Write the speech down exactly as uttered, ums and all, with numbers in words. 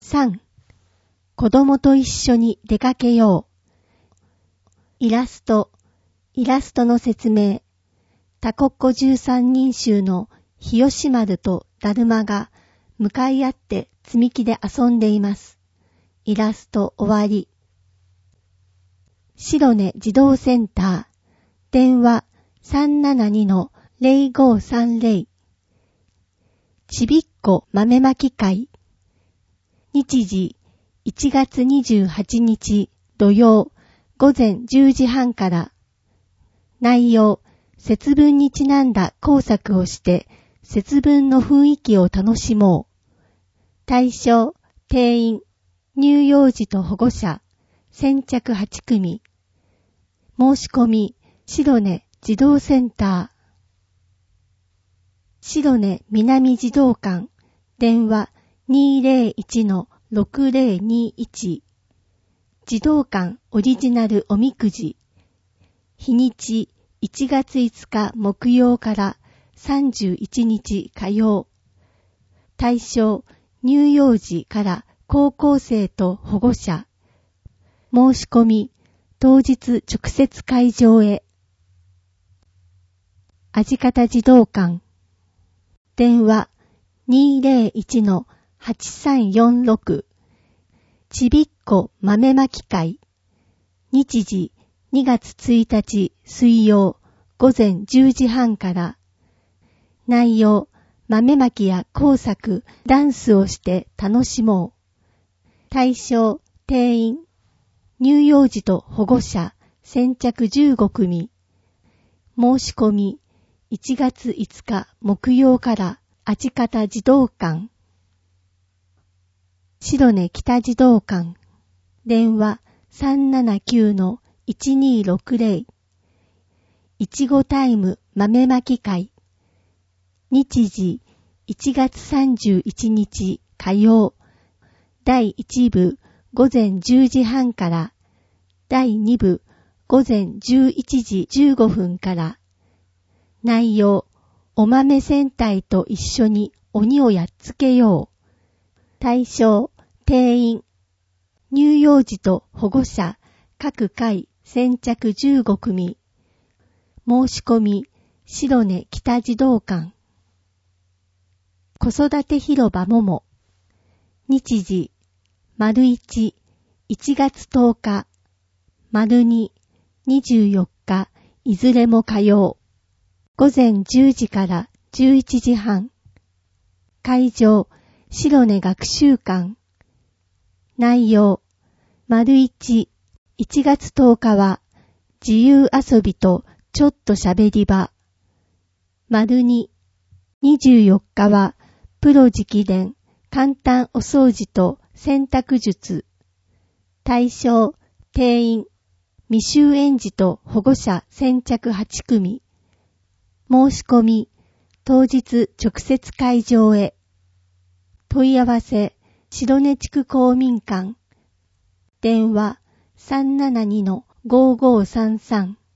さん. 子供と一緒に出かけよう。イラスト。イラストの説明。タコッコじゅうさんにん衆の日吉丸とだるまが向かい合って積み木で遊んでいます。イラスト終わり。白根児童センター。電話 さんななにのゼロごさんゼロ。ちびっこ豆まき会。日時いちがつにじゅうはちにち土曜午前じゅうじはんから。内容、節分にちなんだ工作をして節分の雰囲気を楽しもう。対象、定員、乳幼児と保護者、先着はちくみ。申し込み、白根児童センター。白根南児童館。電話 にーぜろいちのろくぜろにいち。児童館オリジナルおみくじ。日にちいちがついつか木曜からさんじゅういちにち火曜。対象、乳幼児から高校生と保護者。申し込み、当日直接会場へ。あじかた児童館。電話 にーぜろいちのはちさんよんろく。ちびっこ豆まき会。日時にがつついたち水曜午前じゅうじはんから。内容、豆まきや工作、ダンスをして楽しもう。対象、定員、乳幼児と保護者、先着じゅうごくみ。申し込み、いちがついつか木曜からあじかた児童館。白根北児童館。電話 さんななきゅうのいちにろくゼロ。いちごタイム豆まき会。日時いちがつさんじゅういちにち火曜。だいいちぶ午前じゅうじはんから。だいにぶ午前じゅういちじじゅうごふんから。内容、お豆戦隊と一緒に鬼をやっつけよう。対象、定員、乳幼児と保護者、各回先着じゅうごくみ。申し込み、白根北児童館。子育て広場もも。日時、丸いち、いちがつとおか、丸に、にじゅうよっか、いずれも火曜。午前じゅうじからじゅういちじはん。会場、白根学習館。内容、丸いち、いちがつとおかは、自由遊びとちょっとしゃべり場。丸に、にじゅうよっかは、プロ直伝、簡単お掃除と洗濯術。対象、定員、未就園児と保護者先着はちくみ。申し込み、当日直接会場へ。問い合わせ、白根地区公民館。電話 さんななにのごーごーさんさん。